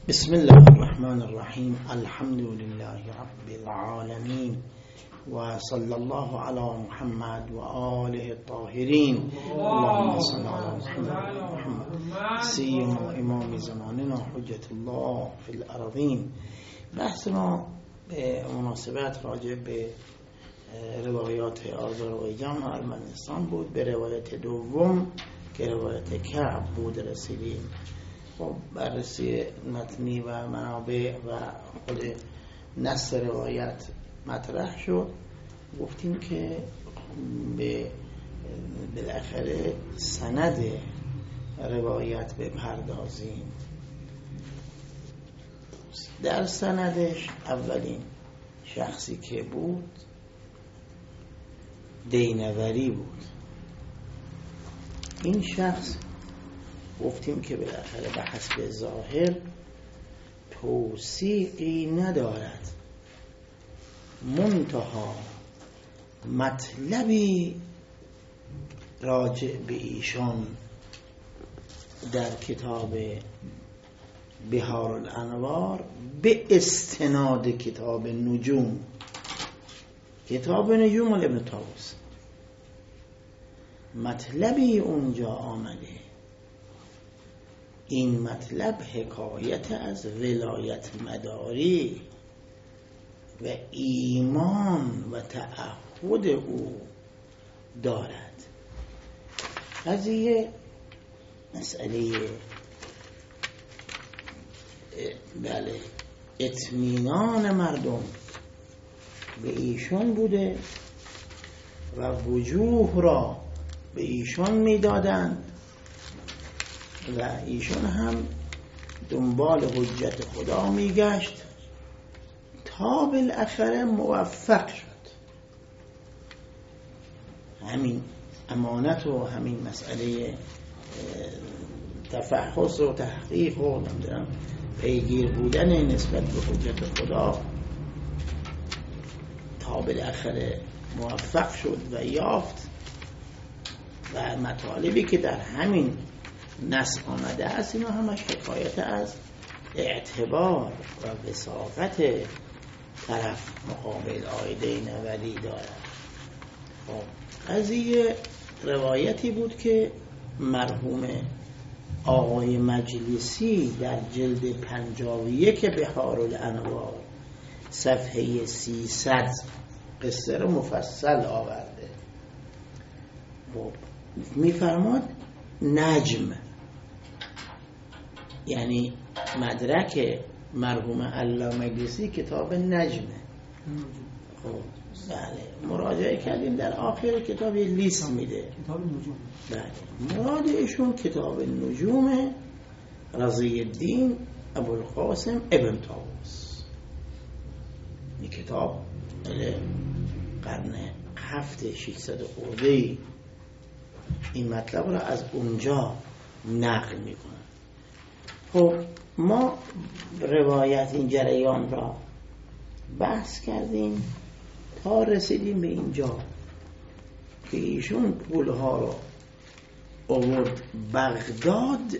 بسم الله الرحمن الرحیم. الحمد لله رب العالمین و صلی الله علی محمد و آله الطاهرین. اللهم صل علی محمد سیما امام زماننا حجت الله فی الارضین. بحث ما به مناسبت راجع به روایات آذربایجان و ارمنستان بود. به روایت دوم که روایت کعب بود رسیدیم. خب بررسی متنی و منابع و خود نص روایت مطرح شد. گفتیم که بالاخره سند روایت بپردازیم. در سندش اولین شخصی که بود دینوری بود. این شخص گفتیم که بالاخره به حسب ظاهر توثیقی ندارد، منتها مطلبی راجع به ایشان در کتاب بحار الانوار به استناد کتاب نجوم، کتاب نجوم ابن طاووس، مطلبی اونجا آمده. این مطلب حکایت از ولایت مداری و ایمان و تعهد او دارد. قضیه مسئله اطمینان مردم به ایشان بوده و وجوه را به ایشان میدادند و ایشون هم دنبال حجت خدا میگشت تا بالاخره موفق شد. همین امانت و همین مسئله تفحص و تحقیق و نمیدونم پیگیر بودن نسبت به حجت خدا تا بالاخره موفق شد و یافت. و مطالبی که در همین نص آمده است اینا همش حکایت از اعتبار و وثاقت طرف مقابل آیده نوری دارد. قضیه روایتی بود که مرحوم آقای مجلسی در جلد 51 بحار الانوار صفحه 300 قصه رو مفصل آورده. میفرماد نجم یعنی مدرک مرحوم علامه مجلسی کتاب نجمه. خب بله مراجعه کردیم در آخر کتاب یه لیست میده کتاب نجوم. بله مراد ایشون کتاب نجوم رضی الدین ابوالقاسم ابن طاووس. این کتاب قرن 600 خورده این مطلب را از اونجا نقل میکنه. خب ما روایت این جریان را بحث کردیم تا رسیدیم به اینجا که ایشون پولها رو آورد بغداد،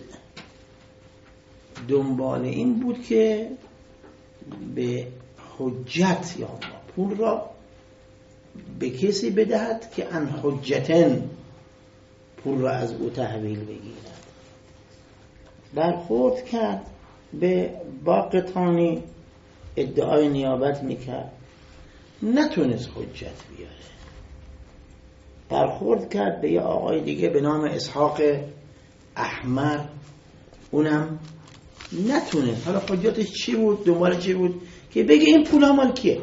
دنبال این بود که به حجت یا پول را به کسی بدهد که ان حجتن پول را از او تحویل بگیرد. برخورد کرد به باقطانی، ادعای نیابت میکرد، نتونست حجت بیاره. برخورد کرد به یه آقای دیگه به نام اسحاق احمر، اونم نتونست. حالا حجتش چی بود؟ دنبال چی بود؟ که بگه این پول مال کیه،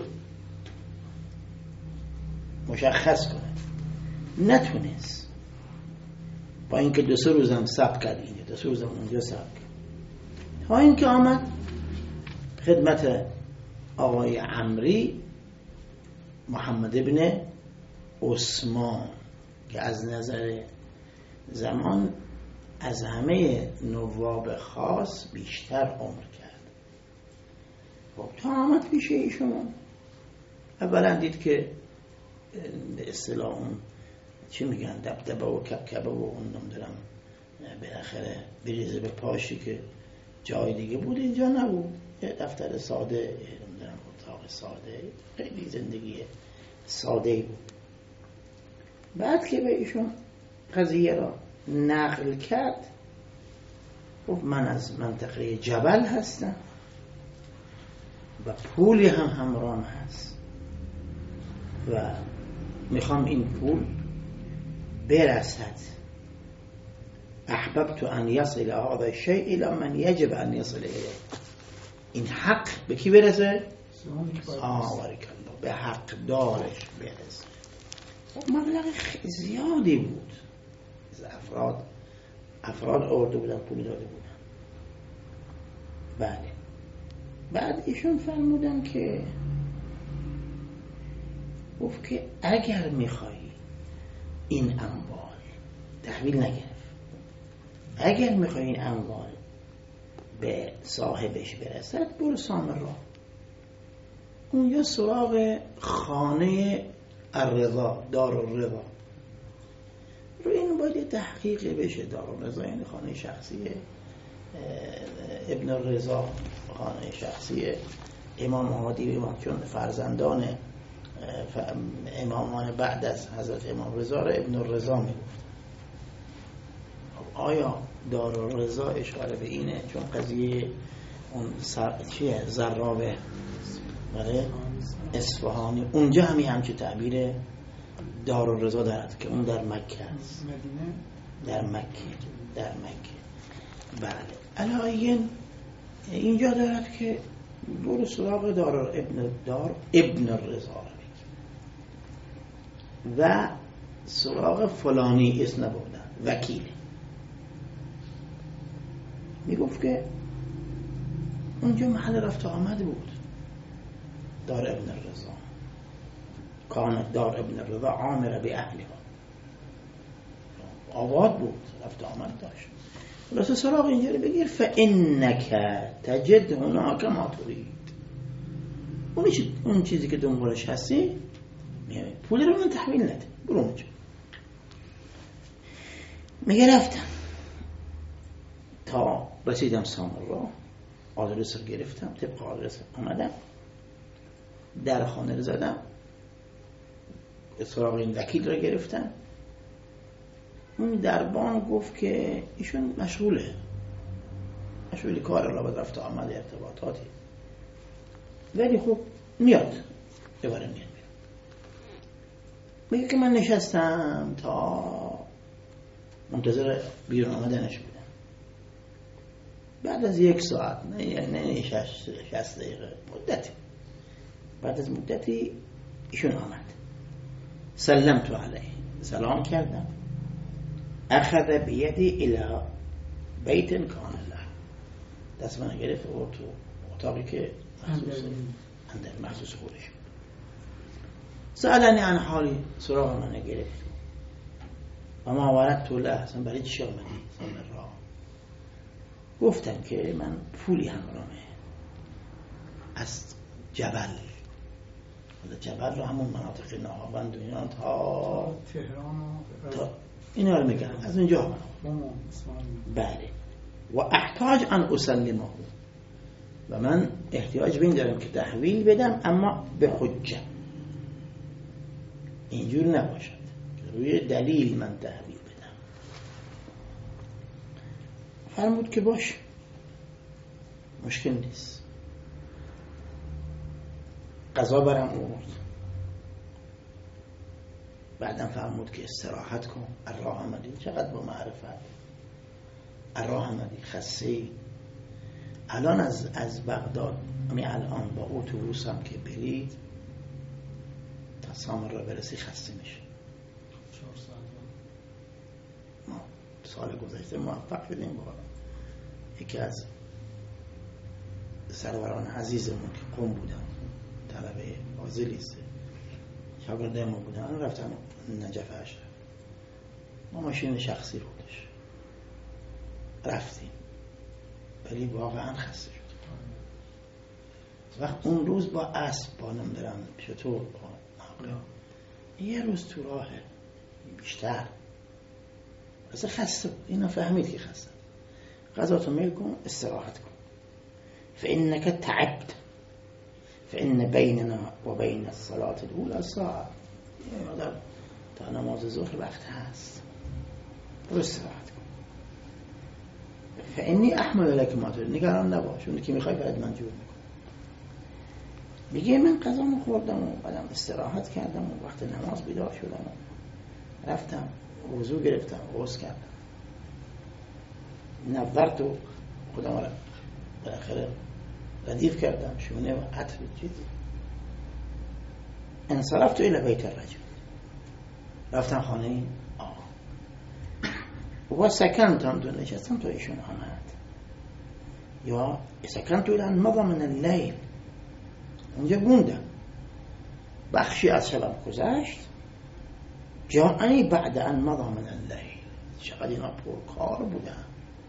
مشخص کنه. نتونست. با اینکه 2-3 روزم ثبت کرد، اینجا 2-3 روزم اونجا ثبت کرد، تا اینکه آمد خدمت آقای عمری محمد ابن عثمان که از نظر زمان از همه نواب خاص بیشتر عمر کرد. خب تا آمد پیش ایشون، اولا دید که به اصطلاح اون چی میگن دبدبه و کبکبه و اون نمیدونم بالاخره بریزه به پاشی که جای دیگه بود، اینجا نبود. یه دفتر ساده، نمیدونم اتاق ساده، خیلی زندگی ساده بود. بعد که به ایشون قضیه را نقل کرد، گفت من از منطقه جبل هستم و پولی هم همراهم هست و میخوام این پول برسد. احببت ان یصل هذا الشیء الى من یجب ان یصل الیه. این حق به کی برسه؟ بارک الله، به حق دارش برسه. مبلغ زیادی بود. افراد آورده بودن، پول داده بودن. بله. بعد ایشون فرمودن که گفت که اگر میخوایی این اموال، تحویل نگرفت، اگر میخوایی این اموال به صاحبش برسد، برو سامرا، اونجا سراغ خانه الرضا، دار الرضا. رو این باید تحقیق بشه. دار الرضا یعنی خانه شخصی ابن الرضا، خانه شخصی امام هادی، چون فرزندان امامان بعد از حضرت امام رضا را ابن الرضا میگفت. آیا دار الرضا اشاره به اینه؟ چون قضیه اون چیه؟ زرابه، بله، اصفهانی، اونجا همچه تعبیر دار الرضا دارد که اون در مکه است. در مکه. بله. علاین اینجا دارد که برو سراغ دار ابن الرضا و سراغ فلانی اسم نبردن، وکیل. میگفت که اونجا محل رفت آمد بود. دار ابن الرضا، کانت دار ابن الرضا عامره به اهلها، آباد بود، رفت آمد داشت. رسول سراغ اینجا رو بگیر. فانک تجد هناک ما ترید. اون چیزی که دنبالش هستی پول رو من تحویل نده، برو اونجا. میگه رفتم تا رسیدم سامرا، آدرس رو گرفتم، طبق آدرس آمدم، در خانه رو زدم، سراغ این وکیل رو گرفتم. اون دربان گفت که ایشون مشغول کار را، رفت آمد ارتباطاتی، ولی خب میاد دوباره میاد. میگه که من نشستم تا منتظر بیرون آمدنش بودم. بعد از 1 ساعت، نه 60 دقیقه، بعد از مدتی ایشون آمد. سلمت علیه، سلام کردم. اخذ بیدی الى بیت کان له، دست من گرفت و تو اتاقی که مخصوص خودش بود. سألنی عن حالی، سراغ من گرفت. و ما وردت له، اصلا برای چی آمدی؟ سامرا. گفتم که من پولی همراهمه از جبل رو، همون مناطق نهاوند دنیا تا تهران تا اینا رو میگن، از اونجا. بله. و احتاج ان اسلمه، و من احتیاج به این دارم که تحویل بدم، اما به حجت، اینجور نباشد روی دلیل من تحویل بدم. فرمود که باش، مشکل نیست. قضا برم آورد. بعدم فرمود که استراحت کن، راه آمدی. چقدر با معرفت راه آمدی، خسته. الان از بغداد، الان با اتوبوس هم که برید تا سامرا برسی خسته میشه. 4 ساعت. ما سال گذشته موفق شدیم با یکی از سروران عزیزمون که قم بودن، طلبه فاضلیست، شاگرد ما بودن، رفتن نجف اشرف. ما ماشین شخصی بودش، رفتیم، ولی واقعا خسته شد. وقت اون روز با اسب بالم برم چطور یه روز تو راه بیشتر اصلا خسته بود. اینا فهمید که خسته. غذاتو میل کن، استراحت کن. فإنك تعبت فإن بيننا وبين الصلاة الأولى ساعة. تا نماز ظهر وقت هست، برو استراحت کن. فإنی احمل لک ما تريد، نگران نباش، اون که میخوای برات منجور میکنم. میگه من غذامو خوردم و بعدم استراحت کردم و وقت نماز بیدار شدم و رفتم وضو گرفتم، غسل کردم، نظرت و خودم را بالاخره ردیف کردم، شونه و عطر چیزی. انصرفت الى بیت الرجل، رفتم خانه آقا و سکنتم، دو نشستم تا ایشون آمد. یا سکنتو الى مضى من اللیل، اونجا موندم، بخشی از شبم گذشت. جاءنی بعد ان مضى من اللیل، چقدر اینا پرکار بودن،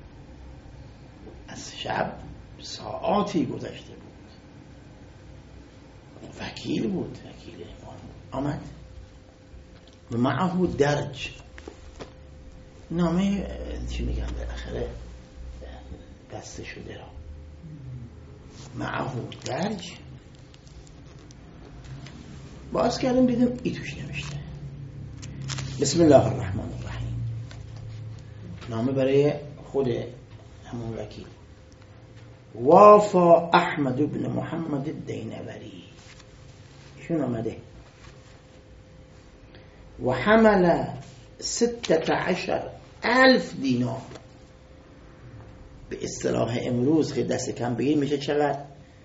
از شب ساعاتی گذشته بود. وکیل بود، وکیل امام آمد و معه درج، نامه چی میگم بالاخره بسته شده را، معه درج. باز کردم دیدم ای توش نوشته بسم الله الرحمن الرحیم، نامه برای خود همون وکیل. وافا احمد بن محمد الدینوری، شون آمده و حمل 16,000 دینار. به اصطلاح امروز که دست کم بگیر میشه چقدر؟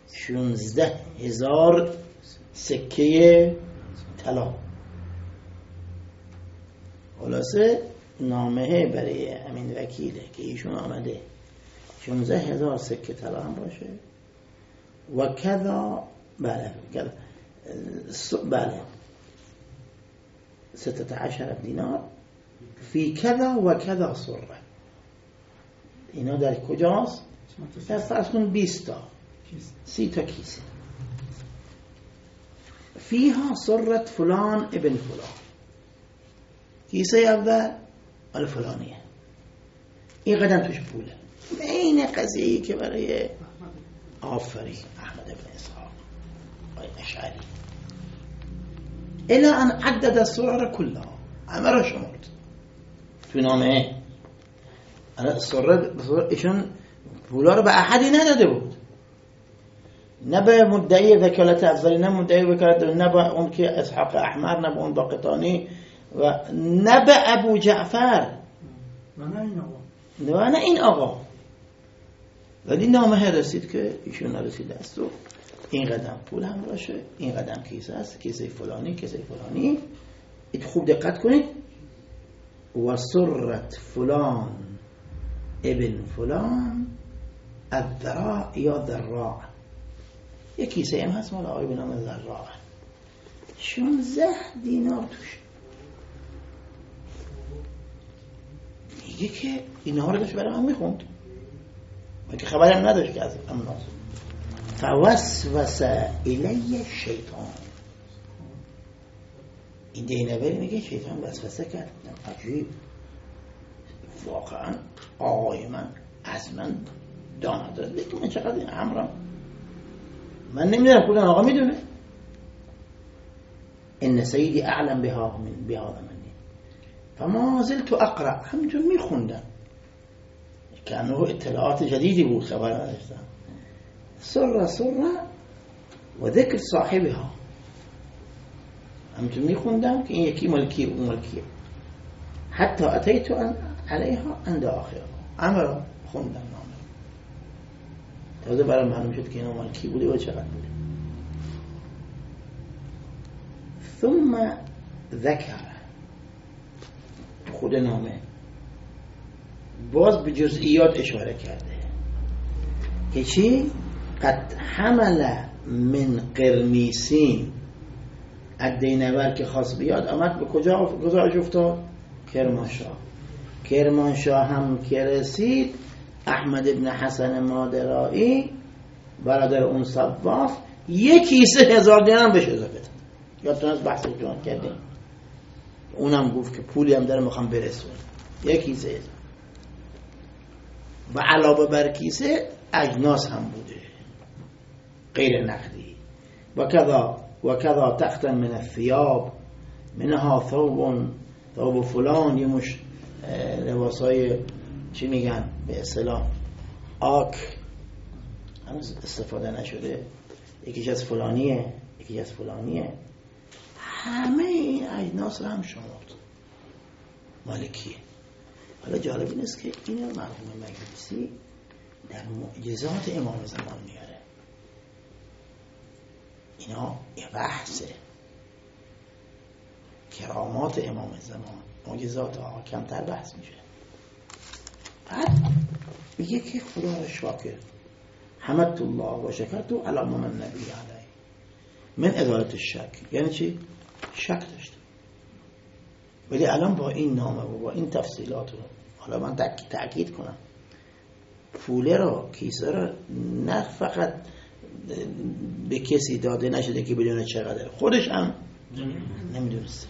16,000 سکه طلا. خلاصه نامه برای همین وکیله که ایشون آمده 16,000 سکه طلا هم باشه و کذا، بله 16 دینار فی کذا و کذا سره. اینا در کجاست؟ در فرض کن 20 تا 30 تا کیسه. فیها سرت فلان ابن فلان، کیسه اول مال فلانیه، این قدم توش پوله. این قضیه‌ای که برای آفرین احمد بن اسحاق و اشعری الا ان عدد السرر كلها، همه را شمرد تو نامه. ایشون پولا رو به احدی نداده بود، نه به مدعی وکالت اولی، نه مدعی وکالت، نه به اون که اسحاق احمر، نه به اون باقطانی و نه به ابو جعفر و نه این آقا. ولی نامه رسید که ایشون رسید است و این قدم پول هم باشه، این قدم کیسه است، کیسه فلانی، کیسه فلانی. این خوب دقت کنید. و سرت فلان ابن فلان الذراع یا ذراع، یک کیسه هم هست مال آقای به نام ذراع، 16 دینار توش. میگه که اینها رو داشت برای من میخوند، من که خبرم نداشت که از امناز. فوسوس الی شیطان، این دینوری میگه شیطان وسوسه کرد. عجیب، واقعا آقای من از من دانا دارد، لیکن من چقدر این امرم من نمیدونم، کدوم آقا میدونه. ان سیدی اعلم بها من منی فما زلت اقرا، همینجور میخوندم که انه اطلاعات جدیدی بود، خبر نداشتم. سر و ذکر صاحبها، همینجور میخوندم که این یکی ملکی و اون ملکیه. حتی اتیت علیها عند آخر، امر خوندم نامه، تازه برای معلوم شد که اینا ملکی بوده و چقدر بوده. ثم ذکر، خود نامه باز به جزئیات اشاره کرده که چی؟ قد حمل من قرنیسین، الدینور که خواست بیاد آمد به کجا گذارش افتاد؟ کرمانشاه. کرمانشاه هم که رسید، احمد ابن حسن مادرایی برادر اون صواف 1,000 دینار بهش اضافه داد. یادتون از بحث جان کردیم، اونم گفت که پولی هم داره میخوام برسون، 1,000 و علاوه بر کیسه اجناس هم بوده، غیر نقدی. وکذا تختا من الثياب منها ثوب فلان، یه مش لباسای چی میگن به اصطلاح آک هنوز استفاده نشده، یکیش از فلانیه یکی از فلانیه، همه این اجناس رو هم شمرد مالکیه. حالا جالب این است که این مرحوم مجلسی در معجزات امام زمان میاره، اینا یه بحثه، کرامات امام زمان، معجزات ها کمتر بحث میشه. بعد میگه که خدا را شاکر، حمدت الله و شکرت علی ما من نبی علیه من ادارت الشک. یعنی چی؟ شک داشته، ولی الان با این نامه و با این تفصیلات رو، حالا من تأکید کنم، پوله رو، کیسه رو نه فقط به کسی داده نشده که بدونه چقدر، خودش هم نمیدونسته،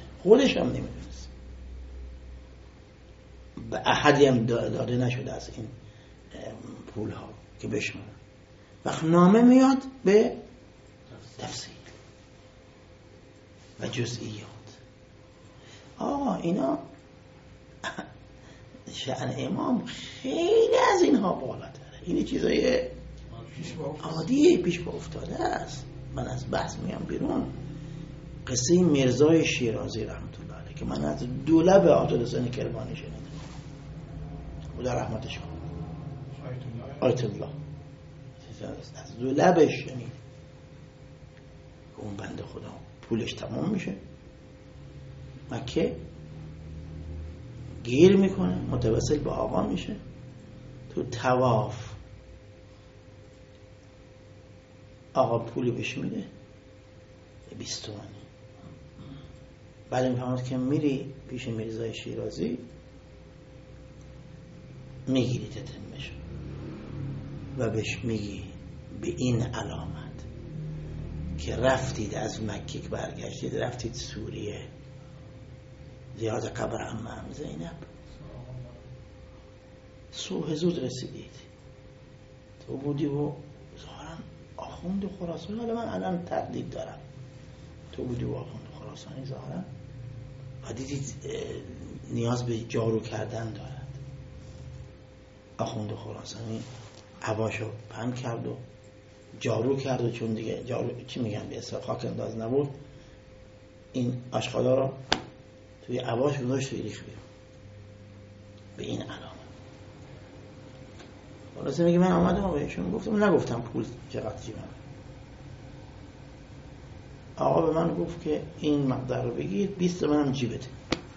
به احدی هم داده نشده از این پول ها که بشمونه. وقت نامه میاد به تفصیل و جزئیات. اینا شأن امام خیلی از اینها بالاتره، این چیزای عادیه، پیش با افتاده است. من از بحث میام بیرون، قصه میرزای شیرازی رحمت الله علیه که من از دولب آتل حسین کربانی شنیدم، خدا رحمتش کنه، آیت الله از دولبش شنید. اون بنده خدا پولش تمام میشه، مکه گیر میکنه، متوسل به آقا میشه، تو طواف آقا پولی بهش میده 20 تومانی. بعد میفهمد که میری پیش میرزای شیرازی میگیری تتمش و بهش میگی به این علامت که رفتید از مکه که برگشتید رفتید سوریه زیارت قبر عمه زینب، صبح زود رسیدید، تو بودی و ظاهرا آخوند خراسانی، حالا من الان تردید دارم، تو بودی و آخوند خراسانی ظاهرا و دیدید نیاز به جارو کردن دارد. آخوند خراسانی عباشو پهن کرد و جارو کرد و چون دیگه جارو چی میگن به اصلا خاک انداز نبود، این آشغالا رو توی عباش گذاشت و ریخت بیرون به این علامه. خلاصه میگه من آمدم و بهشون گفتم، نگفتم پول چقدر جیبم، آقا به من گفت که این مقدار رو بگید 20 تومن هم جیبته،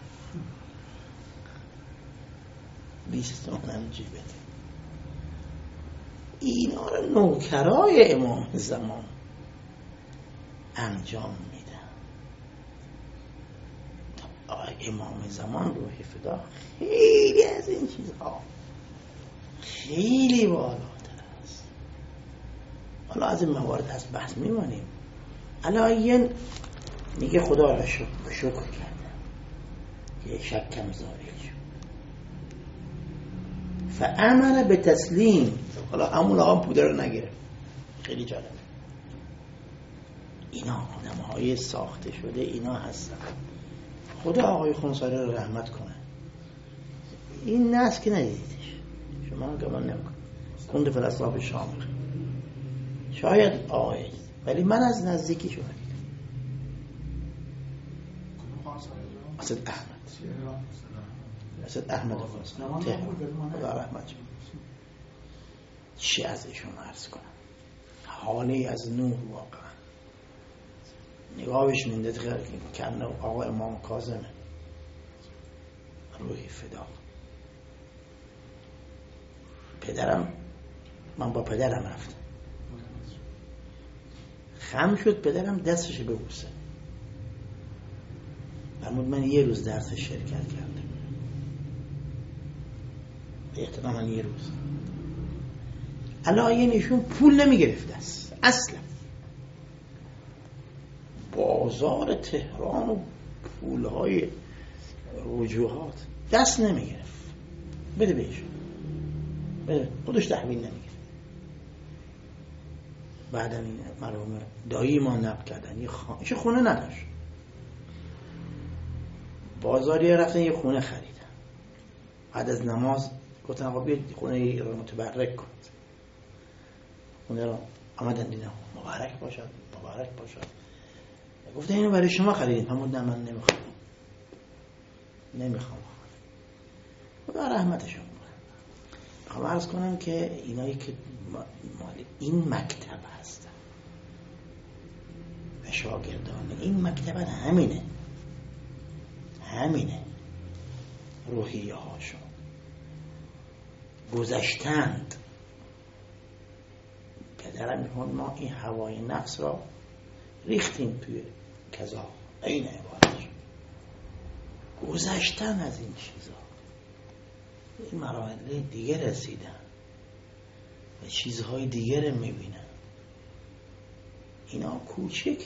20 تومن هم جیبته. اینا رو نوکرای امام زمان انجام میدن. امام زمان روح فدا خیلی از این چیزها خیلی بالاتر است. حالا از این موارد از بحث میمانیم. علایین میگه خدا را شکر کردم که شکم زایل شد، فامر به تسلیم. حالا همون آقا پوده رو نگرفت، خیلی جالبه. اینا آدم های ساخته شده اینا هستن. خدا آقای خونساری رو رحمت کنه. این نسل که ندیدیدش، شما هم گمان نمیکن کند فلسطاب شامل، شاید آقای، ولی من از نزدیکی شده اسد احمد خونساری تهران، خدا رحمت کنه. چی از ایشون عرض کنم، حالی از نور واقعا نگاهش منده کنه آقا امام کاظمه روحی فدا. پدرم، من با پدرم رفتم، خم شد پدرم دستش ببوسه، فرمود من یه روز درس شرکت کردم، احتمالاً یه روز. علایه نشون پول نمیگرفته است اصلا، بازار تهران و پولهای رجوعات دست نمیگرفت، بده بهش، بده، خودش تحویل نمیگرفت. بعد این مرحوم دایی ما نقل کردن یه خونه نداشت، بازاری رفتن یه خونه خریدن. بعد از نماز گفتن آقا بیاید خونه رو متبرک کنید. خونه رو آمدن دیدن مبارک باشد مبارک باشد. گفتن اینو برای شما خریدیم. همون نه من نمیخوام خدا رحمتشون کنه. میخوام عرض کنم که اینایی که مال این مکتب هستن و شاگردان این مکتب همینه روحیه هاشون گذشتند. پدرم میگن ما این هوای نفس را ریختیم توی کذا، این عبارتش گذشتن از این چیزا، این مراحل دیگه رسیدن و چیزهای دیگه رو میبینن. اینا کوچکه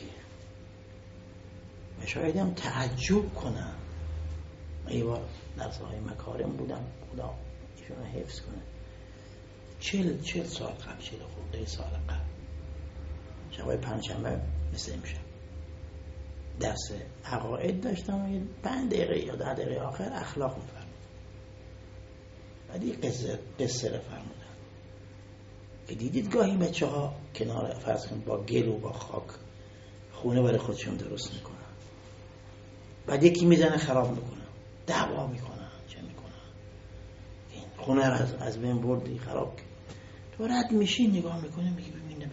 و شاید هم تعجب کنن. من یه بار در ساحه مکارم بودم، خدا ایشون رو حفظ کنه، 40 سال قبل، 40 خورده سال قبل، شبای پنجشنبه مثل امشب درس عقاید داشتم و 5 دقیقه یا 10 دقیقه آخر اخلاق میفرمودن. بعد یه قصه رو فرمودن که دیدید گاهی بچه ها کنار فرض کنید با گل و با خاک خونه برای خودشون درست میکنن، بعد یکی میزنه خراب میکنن، دعوا میکنن، چه میکنن، این خونه رو از بین بردی خراب کرد. تو رد میشی نگاه میکنه میگی ببینه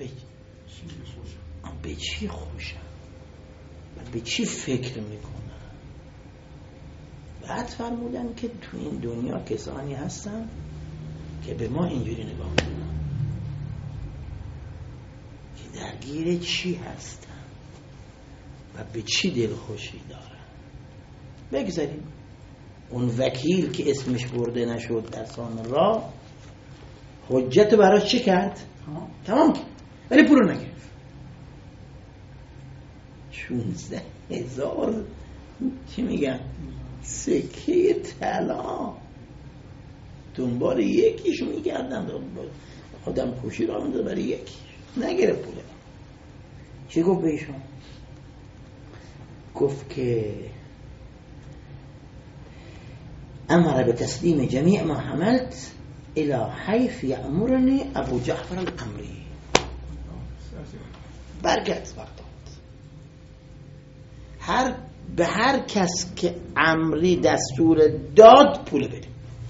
به چی خوشم و به چی فکر میکنن. بعد فرمودن که تو این دنیا کسانی هستن که به ما اینجوری نگاه میکنن که درگیر چی هستن و به چی دلخوشی دارن. بگذاریم اون وکیل که اسمش برده نشد در سان راه حجت براش چی کرد؟ تمام کرد ولی پول رو نگرفت. 16,000 چی میگن؟ سکه طلا دنبال یکیش میگردن، آدم کشی را میده برای یکیش، نگرفت پوله. چی گفت بهشون؟ گفت که امر به تسلیم جمیع ما حملت الى حیث یأمرنی ابو جعفر الامری. برگرد بغداد، به هر کس که امری دستور داد پول بده.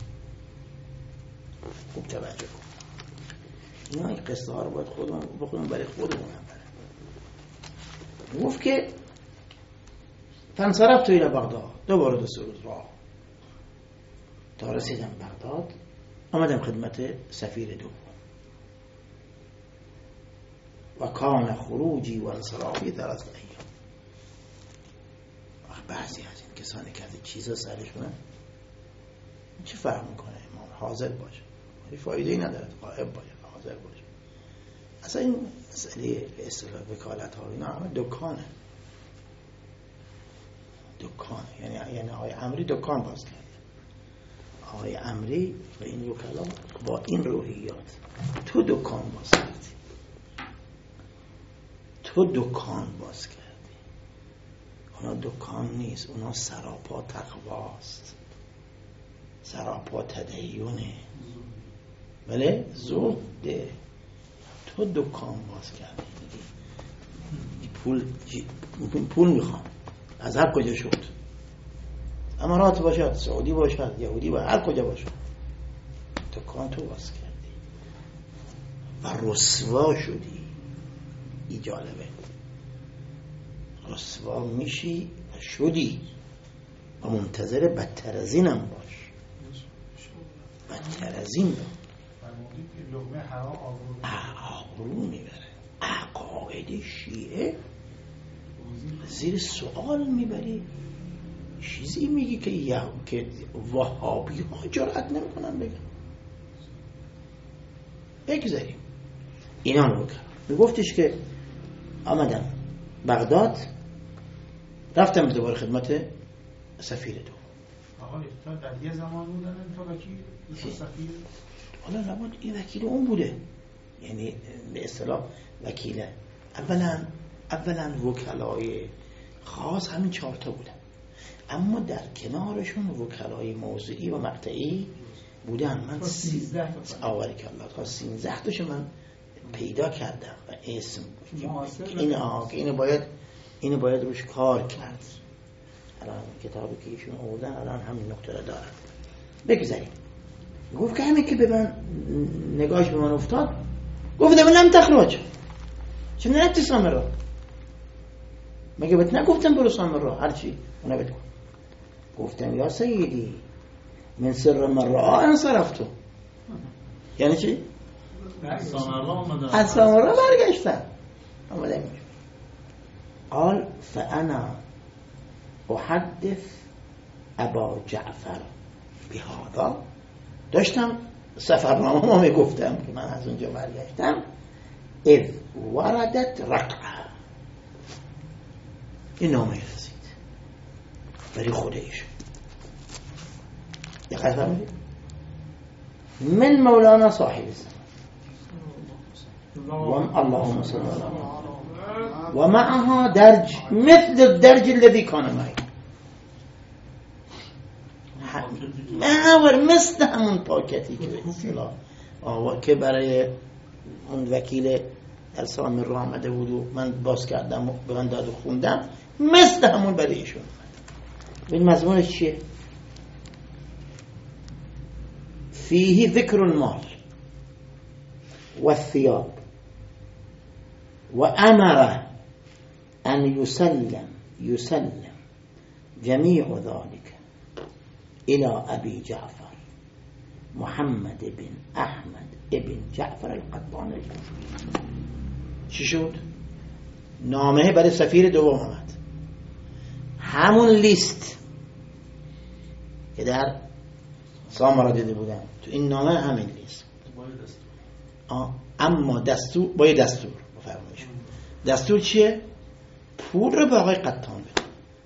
خوب توجه کن، اینا این قصه ها رو باید خودمون بخونم برای خودمون هم برای. گفت که فانصرفت الى بغداد، دوباره 2 روز راه تا رسیدم بغداد، آمدم خدمت سفیر دوم و کان خروجی و انصرافی 3 ایام. بعضی از این کسانی که از این چیزا سرشونه چه فرق میکنه؟ امام حاضر باشه، ولی فایده ای نداره، غائب باشه حاضر باشه. اصلا این مسئله به اصطلاح وکالت ها اینا همه دکانه، یعنی آقای امری دکان باز کرد. آقای امری و این وکلا با این روحیات تو دکان باز کردی، تو دکان باز کردی. اونا دکان نیست، اونا سراپا تقواست، سراپا تدیونه، بله زهده. تو دکان باز کردی، پول میخوام از هر کجا شد، امارات باشد، سعودی باشد، یهودی باشد، هر کجا باشد، دکان تو باز کردی و رسوا شدی. این جالبه، رسوا میشی و شدی و منتظر بدتر از اینم باش، بدتر از این لقمه حرام آبرو میبره. عقاید شیعه زیر سوال میبری. چیزی میگی که وهابی ها جرأت نمیکنن بگن. بگذاریم اینا رو بکن. میگفتش که آمدم بغداد، رفتم دوباره خدمت سفیر دو. آقا تا در یه زمان بودن تا وکیل سفیر؟ حالا نبود این وکیل اون بوده، یعنی به اصطلاح وکیله. اولا وکلای خاص همین 4 تا بودن، اما در کنارشون وکلای موضعی و مقطعی بودن. من 13 تا 13 تاشو من پیدا کردم و اسم اینو باید روش کار کرد. الان کتابی که ایشون آوردن الان همین نکته رو دارن. بگذاریم. گفت که همین که به من نگاهش به من افتاد، گفتم لم تخرج، چون نرفتی سامرا؟ مگه بهت نگفتم برو سامرا؟ هرچی اونا بهت گفتم یا سیدی من سر من رأى انصرفتو. یعنی چی؟ از سامرا برگشتم آمدم. قال فانا احدث ابا جعفر بهذا، داشتم سفرنامه ما میگفتم که من از اونجا برگشتم. اذ وردت رقعه، این نامه رسید برای خود ایشون. دقیق فرمودید؟ من مولانا صاحب الزمان اللهم صل علی محمد و معها درج مثل الدرج الذي كان معي، مثل همون پاکتی که برای اون وکیل در سامر را آمده بود و من باز کردم و به من داد و خوندم، مثل همون برای ایشون. این مضمونش چیه؟ فیه ذکر المال و الثياب و امر ان يسلم جميع ذلك الى ابي جعفر محمد بن احمد ابن جعفر القطان. چی شد؟ نامه برای سفیر دوم آمد، همون لیست که در سامرا دیده بودم تو این نامه همین لیست. اما دستور با دستور بفرمایید. دستور چیه؟ پول رو به آقای قطان بده،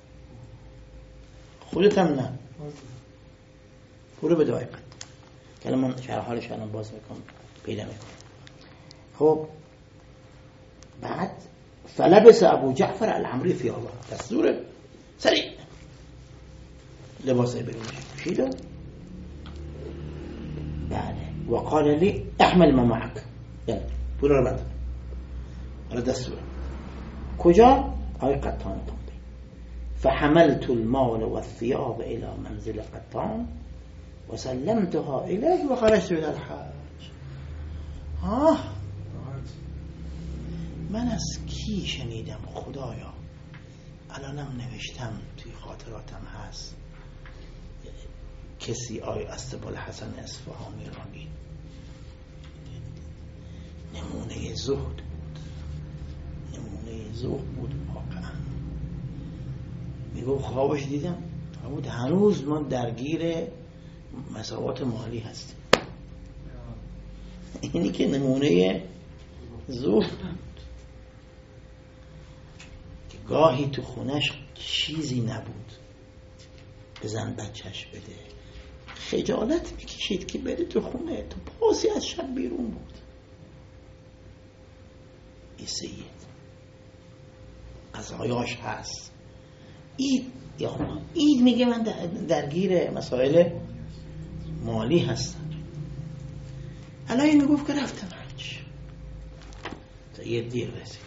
خودت هم نه، پول رو به آقای قطان. که من شرحالش الان باز میکنم پیدا میکنم. خب بعد فلبس ابو جعفر العمری ثيابه، دستور سریع لباسه برونش پوشیدم. بله و قال لي احمل ما معك، یعنی پول رو بده. حالا دستور کجا؟ آقای قطان تنبی. فحملت المال والثياب الى منزل قطان وسلمتها إليه وخرجت إلى الحج. من از کی شنیدم خدایا، الانم نوشتم توی خاطراتم هست، کسی آی اسدالحسن اصفهانی را دید، نمونه زهد بود واقعا. میگو خوابش دیدم بود، هنوز ما درگیر مساوات مالی هستیم. اینی که نمونه زهد بود که گاهی تو خونش چیزی نبود بزن بچهش بده، خجالت میکشید که بده تو خونه، تو پاسی از شب بیرون بود. این سید قضایاش هست. اید میگه من درگیر مسائل مالی هستم. الان میگفت که رفتم حج، تا یه دیر رسید.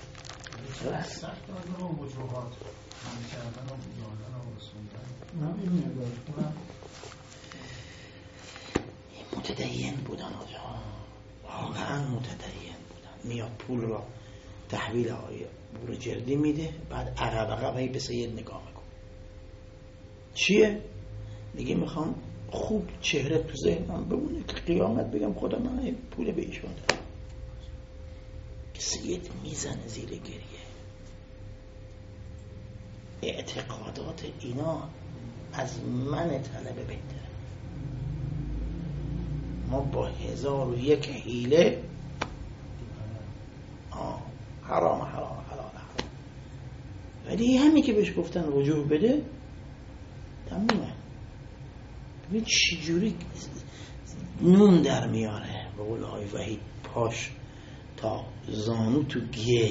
متدین بودن آجا، واقعا متدین بودن. میاد پول را تحویل آقای بورجردی میده، بعد عقب به سید نگاه میکن. چیه؟ دیگه میخوام خوب چهره تو ذهنم بمونه که قیامت بگم خدا من این پول به ایشون دادم. که سید میزنه زیر گریه. اعتقادات اینا از من طلبه بهتره. ما با 1001 حیله حرام حلال، ولی همین که بهش گفتن وجوه بده تمومه. ببین چجوری نون در میاره. به قول آقای وحید پاش تا زانو تو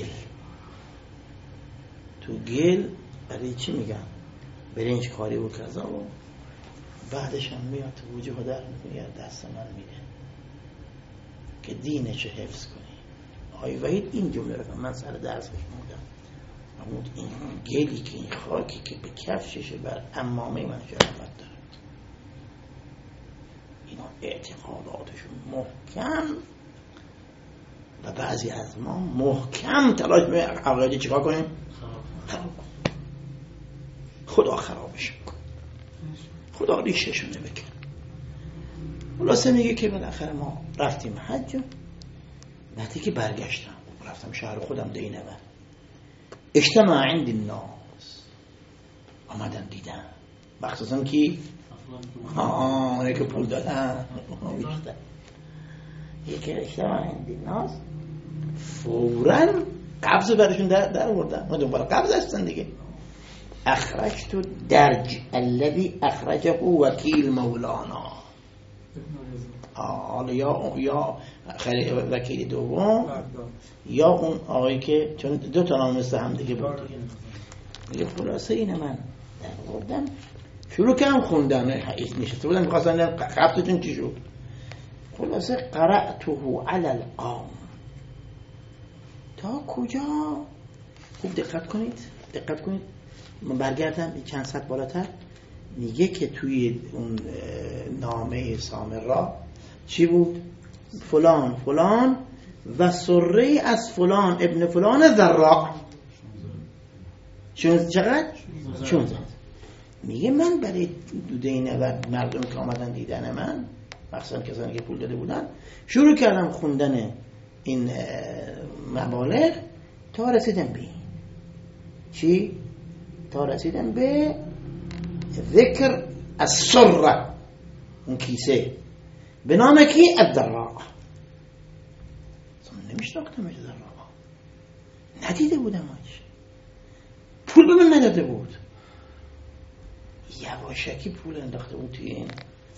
گل برای چی میگن؟ برنج کاری و کذا و بعدش هم میاد تو وجه در میاد دست من میده که دینشو حفظ کنی. آقای وحید این جمله رو من سر درس بشمودم، فرمود این گلی که این خاکی که به کفششه بر عمامه من شرافت داره. اینا اعتقاداتشون محکم و بعضی از ما محکم تلاش به عقایدی چیکار کنیم؟ خراب کنیم. خدا خرابش کن، خدا ریششو نبکن. خلاصه میگه که بالاخره ما رفتیم حج و وقتی که برگشتم رفتم شهر خودم دینوه، اجتماع عند الناس، آمدن دیدن مخصوصا کی؟ اونه که پول دادن بیشتر. یکی اجتماع عند الناس فوراً قبض برشون در آوردن، ما دنبال قبض هستن دیگه. اخرجت الدرج الذي اخرجه وکیل مولانا. حالا یا وکیل دوم یا اون آقایی که چون دو تا نام مثل هم دیگه بود دیگه. میگه خلاصه اینه من در آوردم شروع کردم خوندن، نشسته بودم می‌خواستم قبضتون چی شد. خلاصه قرأته علی القوم. تا کجا؟ خوب دقت کنید. من برگردم چند سطح بالاتر میگه که توی اون نامه سامرا چی بود؟ فلان و سره از فلان ابن فلان ذراع. چقدر؟ 16. میگه من برای دینه و مردم که آمدن دیدن من، مخصوصا کسانی که پول داده بودن، شروع کردم خوندن این مبالغ تا رسیدم به چی؟ تا رسیدم به ذکر السره، اون کیسه به نام کی؟ الذراع. نمیشناختمش ذراع، ندیده بودمش، پول به من نداده بود، یواشکی پول انداخته بود توی این،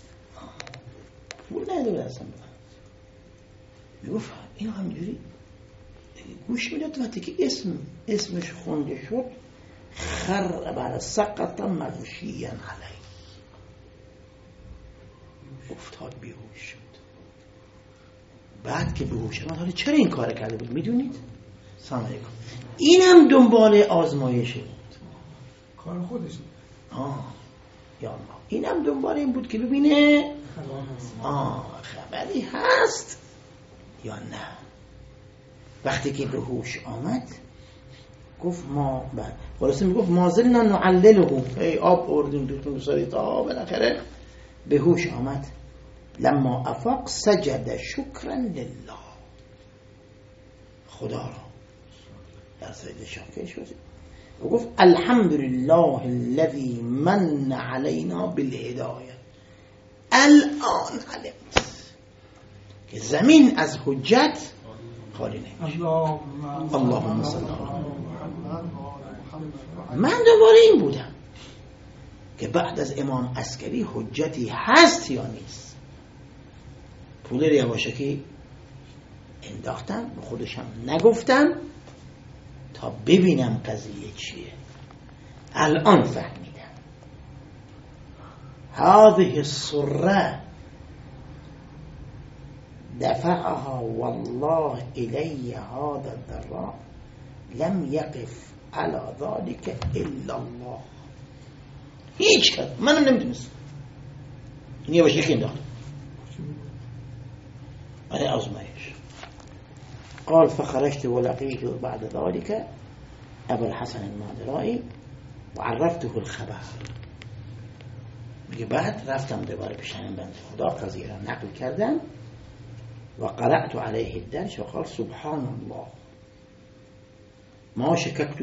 پول نداده بود اصلا. میگفت اینو همینجوری گوش میداد وقتی که اسمش خونده شد خر بر سقط مغشیا علی، افتاد بیهوش شد. بعد که بیهوش شد حالا چرا این کار کرده بود میدونید؟ سلام علیکم. اینم دنبال آزمایشه بود، کار خودش. یا الله، اینم دنبال این بود که ببینه خبری هست یا نه. وقتی که به هوش آمد گفت ما خلاصه میگفت مازلنا نعلله، ای آب اردیم دوتون بساری تا بالاخره به هوش آمد. لما افاق سجد شکرا لله، خدا را در سجده شکر شد و گفت الحمدلله الذي من علينا بالهدایه. الان علمت که زمین از حجت خالی نمیشه. اللهم صل علی من دوباره این بودم که بعد از امام عسکری حجتی هست یا نیست. پول یواشکی انداختم، به خودشم نگفتم تا ببینم قضیه چیه. الان فهمیدم هذه السره دفعها والله إلي هذا الذراع لم يقف على ذلك إلا الله. هیچ کس منم نمیدونست این یه باشه خیلی دارم برای آزمایش. قال فخرجت ولقيت بعد ذلك أبا الحسن المادرائي وعرفته الخبر. میگه بعد رفتم دوباره پیش همین بنده خدا قضیه را نقل کردم و قرأت عليه الدرس وقال سبحان الله ما شككت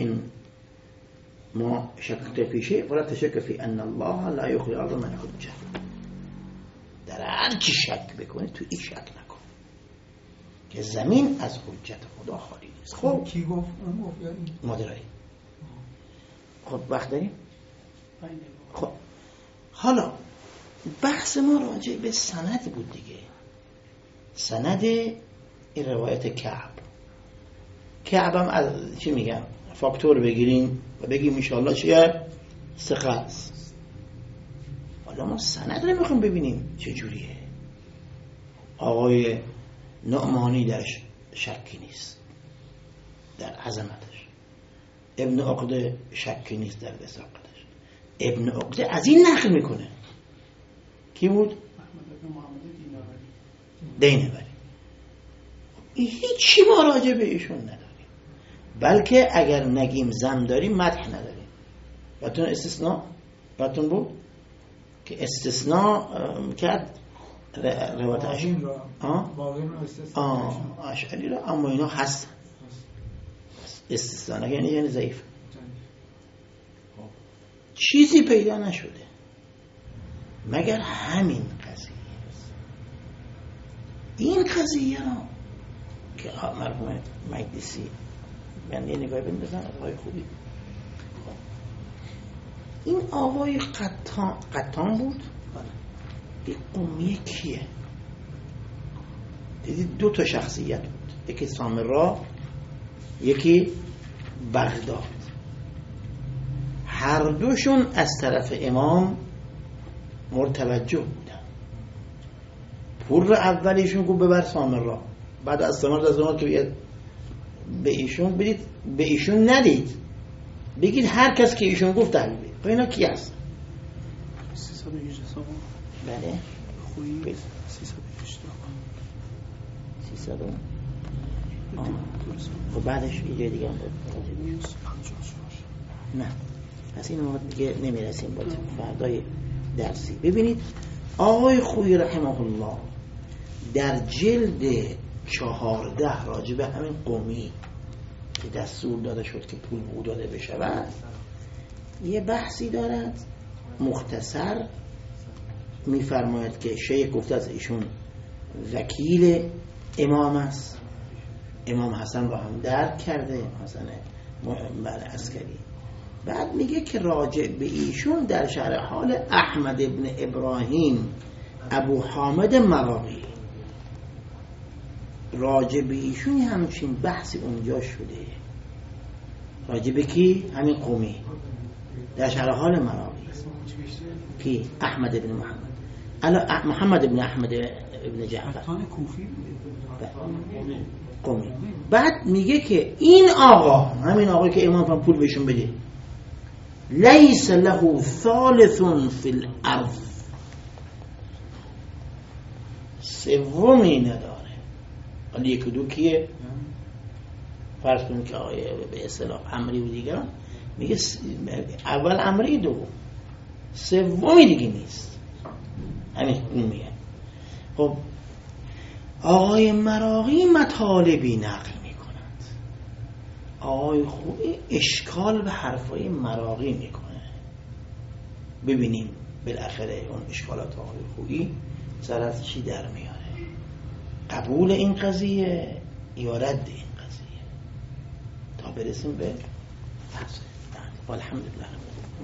في شيء ولا تشك في أن الله لا يخلي الأرض من حجة. در هر چی شک بکنی تو این شک نکن که زمین از حجت خدا خالی نیست. خب کی گفت؟ اون گفت یعنی مادرایی. خب وقت داریم؟ خب حالا بحث ما راجع به سند بود دیگه. سند این روایت کعب هم از چی میگم فاکتور بگیریم و بگیم انشاءالله چیه؟ ثقه است. حالا ما سند رو میخوام ببینیم چجوریه. آقای نعمانی درش شکی نیست در عظمتش، ابن عقده شکی نیست در وثاقتش. ابن عقده از این نقل میکنه. کی بود؟ دینوری. هیچی ما راجع به ایشون نداریم، بلکه اگر نگیم زم داریم مدح نداریم. باتون استثناء باتون بود که استثناء کرد روایت اشعری را، اما اینا هستن استثناء یعنی ضعیف. چیزی پیدا نشده مگر همین قضیه. این قضیه را که مرحوم مجلسی من یه نگاهی بندازم، آقای خوبی، این آقای قطان بود. این قومی کیه؟ دیدید دو تا شخصیت بود، یکی سامرا یکی بغداد. هر دوشون از طرف امام مرتوجه بودن. پور اولیشون گفت ببر سامرا، بعد از سامرا که بیاد به ایشون بدید، به ایشون ندید، بگید هر کس که ایشون گفت تحویل بید. اینا کی هست؟ 318 بله خویی 318 و بعدش یه جای دیگه هم بود. نه پس این ما دیگه نمیرسیم با فردای درسی. ببینید آقای خویی رحمه الله در جلد 14 راجع به همین قومی که دستور داده شد که پول به او داده بشود یه بحثی دارد مختصر. میفرماید که شیخ گفته از ایشون وکیل امام است، امام حسن را هم درک کرده، حسن عسکری. بعد میگه که راجع به ایشون در شرح حال احمد ابن ابراهیم ابو حامد مراغی، راجع به ایشون همچین بحثی اونجا شده. راجع به کی؟ همین قومی در شرح حال مراغی. کی؟ احمد ابن محمد ابن احمد ابن جعفر قومی. بعد میگه که این آقا، همین آقایی که امام هم پول بهشون بده، لیس له ثالث فی الارض، سومی نداره. ولی یک دو کیه؟ فرض کنید که آقای به اصطلاح امری و دیگران، میگه اول امری، دوم، سومی دیگه نیست. همین میگه. خب آقای مراغی مطالبی نقل میکنند، آقای خویی اشکال به حرفای مراغی میکنه. ببینیم بالاخره اون اشکالات آقای خویی سر از چی در میاره، قبول این قضیه یا رد این قضیه، تا برسیم به بحث. الحمدلله.